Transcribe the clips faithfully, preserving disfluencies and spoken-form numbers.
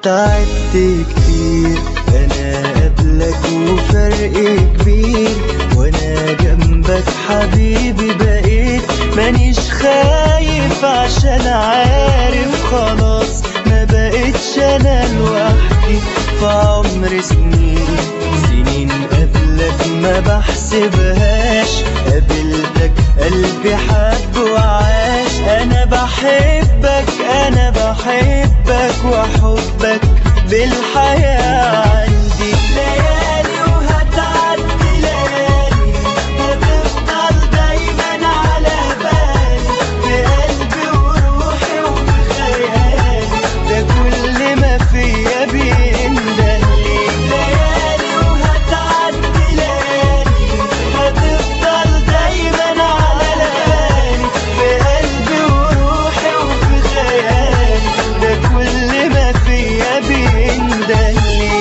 تعبت كتير انا قبلك وفرق كبير، وانا جنبك حبيبي بقيت مانيش خايف، عشان عارف خلاص ما بقتش انا لوحدي في عمر سنين. سنين قبلك ما بحسبهاش، قابلتك قلبي حب وعاش. انا بحبك انا بحبك وحبك بالحياة عندي. ليالي وهتعدي ليالي هتفضل دايما على بالي، في قلبي وروحي وخيالي، ده كل ما فيا بيندهلي. ليالي وهتعدي ليالي هتفضل دايما على بالي، في قلبي وروحي وفي خيالي، ده كل ما فيا بيندهلي.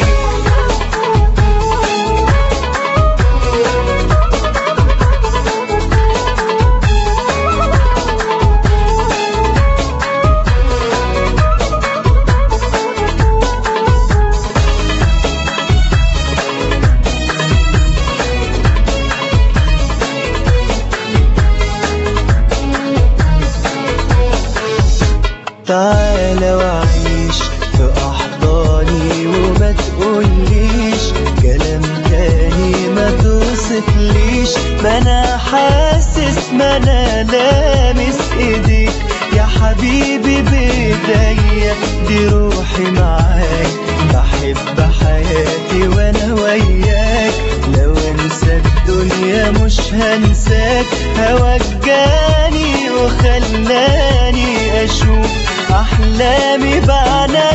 تعالى وعيش في أحضاني وما تقوليش كلام تاني، ما توصفليش، ما أنا حاسس ما أنا لامس إيديك يا حبيبي بإيديا. دي روحي معاك بحب حياتي وأنا وياك، لو أنسى الدنيا مش هنساك. هواك جاني وخلاني أشوف أحلامي بعناك.